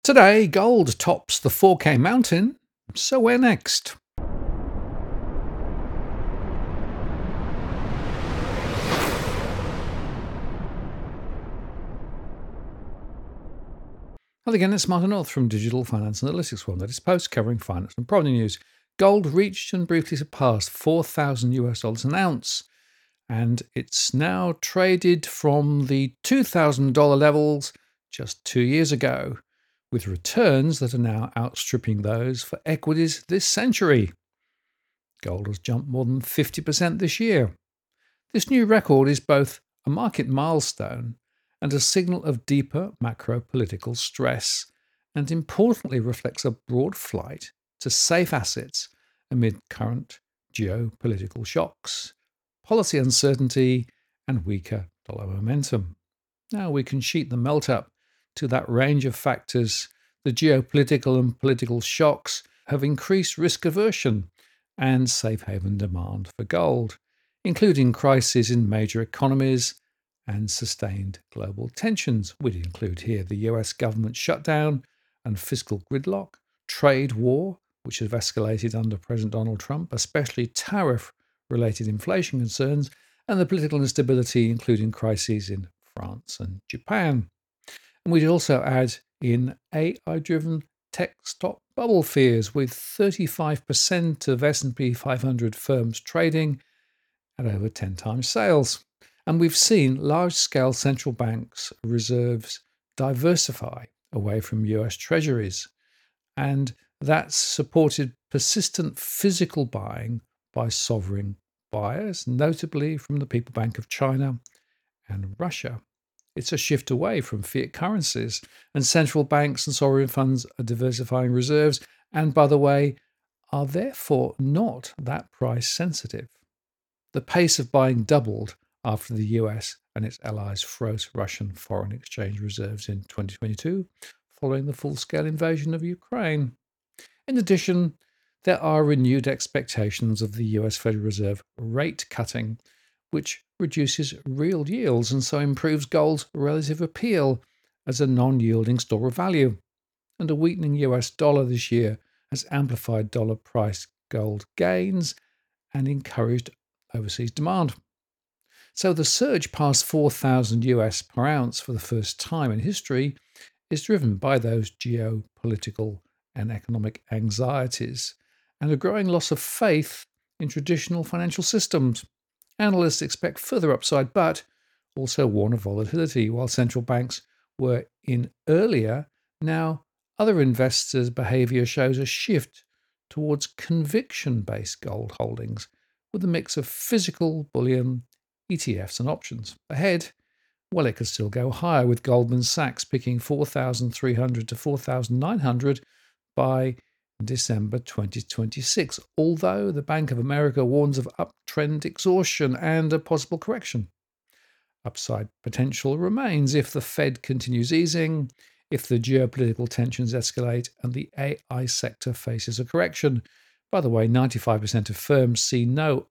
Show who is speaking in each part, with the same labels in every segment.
Speaker 1: Today, gold tops the 4K mountain, so where next? Well, again, it's Martin North from Digital Finance Analytics, one that is post covering finance and property news. Gold reached and briefly surpassed 4,000 US dollars an ounce, and it's now traded from the $2,000 levels just 2 years ago, with returns that are now outstripping those for equities this century. Gold has jumped more than 50% this year. This new record is both a market milestone and a signal of deeper macro political stress, and importantly reflects a broad flight to safe assets amid current geopolitical shocks, policy uncertainty, and weaker dollar momentum. Now we can sheet the melt up to that range of factors. The geopolitical and political shocks have increased risk aversion and safe haven demand for gold, including crises in major economies and sustained global tensions. We'd include here the US government shutdown and fiscal gridlock, trade war, which have escalated under President Donald Trump, especially tariff-related inflation concerns, and the political instability, including crises in France and Japan. And we'd also add in AI-driven tech stock bubble fears, with 35% of S&P 500 firms trading at over 10 times sales. And we've seen large-scale central banks reserves diversify away from US treasuries. And that's supported persistent physical buying by sovereign buyers, notably from the People Bank of China and Russia. It's a shift away from fiat currencies, and central banks and sovereign funds are diversifying reserves, and by the way, are therefore not that price sensitive. The pace of buying doubled after the US and its allies froze Russian foreign exchange reserves in 2022, following the full-scale invasion of Ukraine. In addition, there are renewed expectations of the US Federal Reserve rate cutting, which reduces real yields and so improves gold's relative appeal as a non-yielding store of value. And a weakening US dollar this year has amplified dollar price gold gains and encouraged overseas demand. So the surge past 4,000 US per ounce for the first time in history is driven by those geopolitical and economic anxieties and a growing loss of faith in traditional financial systems. Analysts expect further upside, but also warn of volatility. While central banks were in earlier, now other investors' behavior shows a shift towards conviction-based gold holdings with a mix of physical bullion, ETFs, and options. Ahead, well, it could still go higher, with Goldman Sachs picking 4,300 to 4,900 by December 2026, although the Bank of America warns of uptrend exhaustion and a possible correction. Upside potential remains if the Fed continues easing, if the geopolitical tensions escalate, and the AI sector faces a correction. By the way, 95% of firms see no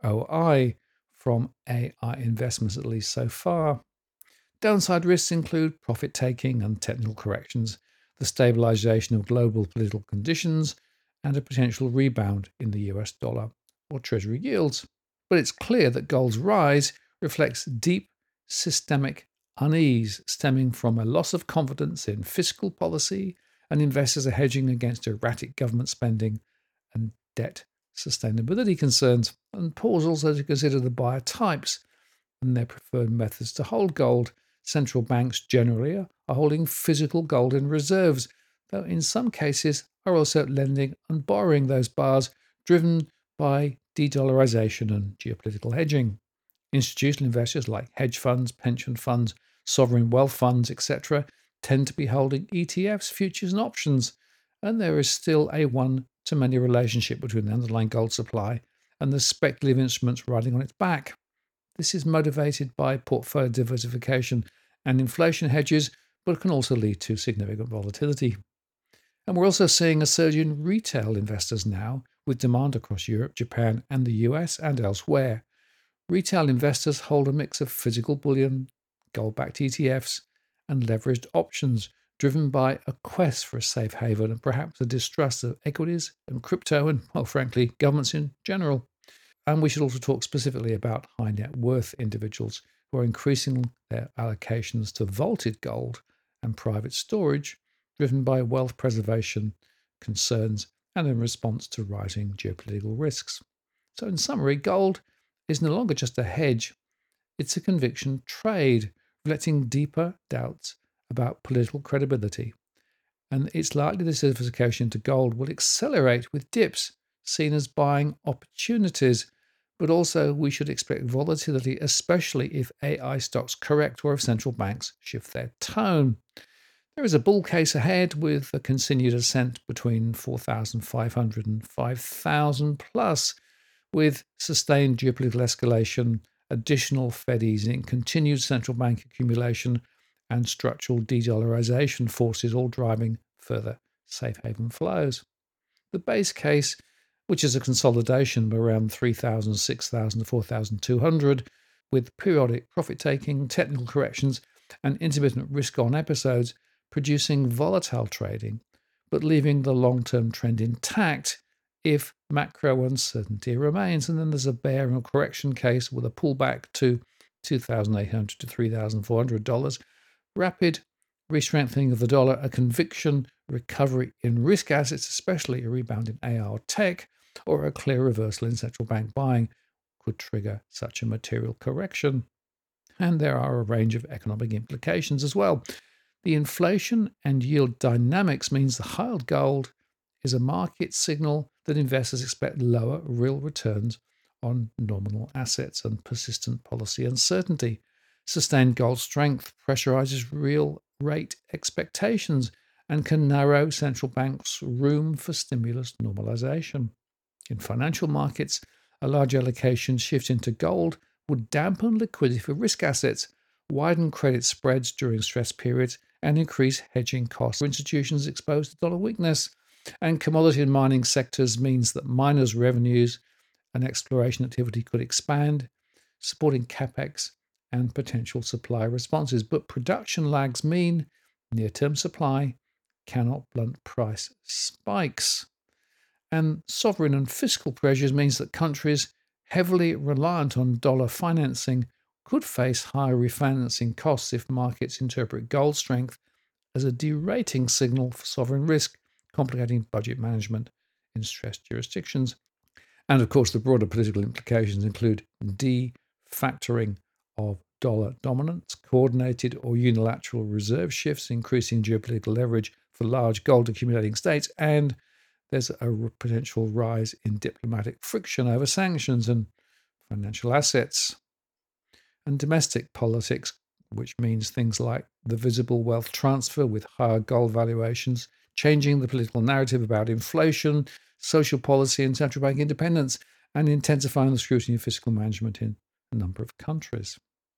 Speaker 1: ROI from AI investments, at least so far. Downside risks include profit taking and technical corrections, the stabilization of global political conditions, and a potential rebound in the US dollar or Treasury yields. But it's clear that gold's rise reflects deep systemic unease stemming from a loss of confidence in fiscal policy, and investors are hedging against erratic government spending and debt sustainability concerns. And pause also to consider the buyer types and their preferred methods to hold gold. Central banks generally are holding physical gold in reserves, though in some cases are also lending and borrowing those bars, driven by de-dollarization and geopolitical hedging. Institutional investors like hedge funds, pension funds, sovereign wealth funds, etc., tend to be holding ETFs, futures, and options, and there is still a one-to-many relationship between the underlying gold supply and the speculative instruments riding on its back. This is motivated by portfolio diversification and inflation hedges, but can also lead to significant volatility. And we're also seeing a surge in retail investors now, with demand across Europe, Japan, and the US and elsewhere. Retail investors hold a mix of physical bullion, gold-backed ETFs, and leveraged options, driven by a quest for a safe haven and perhaps a distrust of equities and crypto and, well, frankly, governments in general. And we should also talk specifically about high net worth individuals who are increasing their allocations to vaulted gold and private storage, driven by wealth preservation concerns and in response to rising geopolitical risks. So, in summary, gold is no longer just a hedge, it's a conviction trade, reflecting deeper doubts about political credibility. And it's likely the diversification into gold will accelerate with dips seen as buying opportunities. But also, we should expect volatility, especially if AI stocks correct or if central banks shift their tone. There is a bull case ahead with a continued ascent between 4,500 and 5,000 plus, with sustained geopolitical escalation, additional Fed easing, continued central bank accumulation, and structural de-dollarization forces all driving further safe haven flows. The base case, which is a consolidation of around 3,000, 6,000 to 4,200, with periodic profit taking, technical corrections, and intermittent risk on episodes, producing volatile trading, but leaving the long-term trend intact if macro uncertainty remains. And then there's a bear and correction case with a pullback to $2,800 to $3,400, rapid re-strengthening of the dollar, a conviction recovery in risk assets, especially a rebound in AI or tech, or a clear reversal in central bank buying could trigger such a material correction. And there are a range of economic implications as well. The inflation and yield dynamics means the higher gold is a market signal that investors expect lower real returns on nominal assets and persistent policy uncertainty. Sustained gold strength pressurizes real rate expectations and can narrow central banks' room for stimulus normalization. In financial markets, a large allocation shift into gold would dampen liquidity for risk assets, widen credit spreads during stress periods, and increase hedging costs for institutions exposed to dollar weakness. And commodity and mining sectors means that miners' revenues and exploration activity could expand, supporting capex and potential supply responses. But production lags mean near-term supply cannot blunt price spikes. And sovereign and fiscal pressures means that countries heavily reliant on dollar financing could face higher refinancing costs if markets interpret gold strength as a derating signal for sovereign risk, complicating budget management in stressed jurisdictions. And of course, the broader political implications include de-factoring of dollar dominance, coordinated or unilateral reserve shifts, increasing geopolitical leverage for large gold accumulating states, and there's a potential rise in diplomatic friction over sanctions and financial assets. And domestic politics, which means things like the visible wealth transfer with higher gold valuations, changing the political narrative about inflation, social policy, and central bank independence, and intensifying the scrutiny of fiscal management in a number of countries.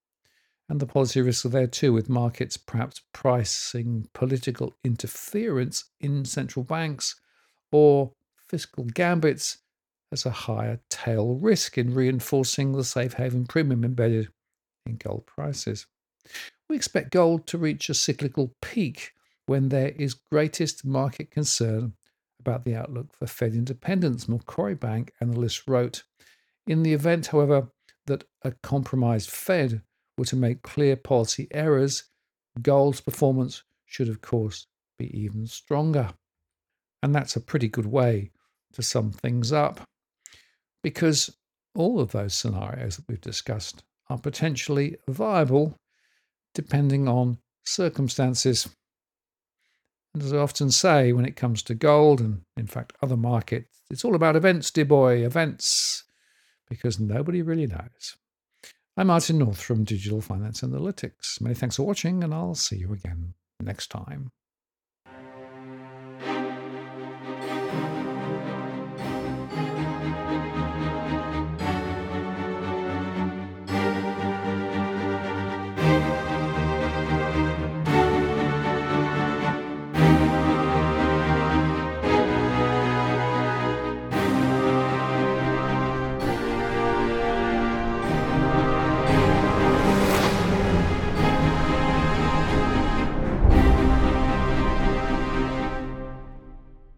Speaker 1: And the policy risks are there too, with markets perhaps pricing political interference in central banks or fiscal gambits as a higher tail risk in reinforcing the safe haven premium embedded in gold prices. We expect gold to reach a cyclical peak when there is greatest market concern about the outlook for Fed independence, Macquarie Bank analysts wrote. In the event, however, that a compromised Fed were to make clear policy errors, gold's performance should, of course, be even stronger. And that's a pretty good way to sum things up, because all of those scenarios that we've discussed are potentially viable depending on circumstances. And as I often say, when it comes to gold and, in fact, other markets, it's all about events, dear boy, events, because nobody really knows. I'm Martin North from Digital Finance Analytics. Many thanks for watching, and I'll see you again next time.